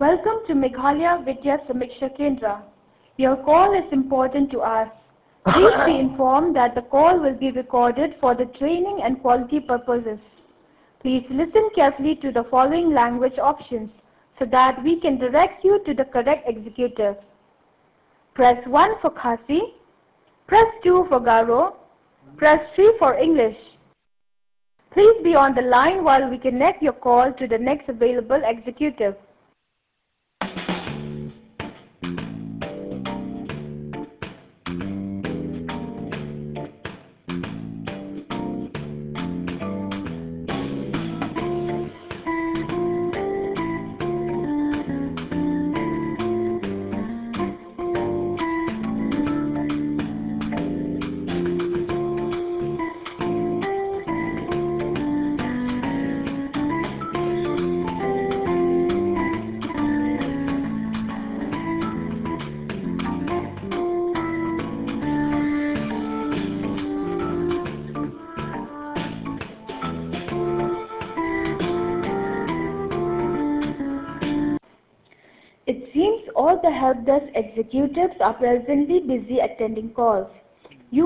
Welcome to Meghalaya Vidya Samiksha Kendra. Your call is important to us. Please be informed that the call will be recorded for the training and quality purposes. Please listen carefully to the following language options so that we can direct you to the correct executive. Press 1 for Khasi, press 2 for Garo, press 3 for English. Please be on the line while we connect your call to the next available executive. It seems all the help desk executives are presently busy attending calls.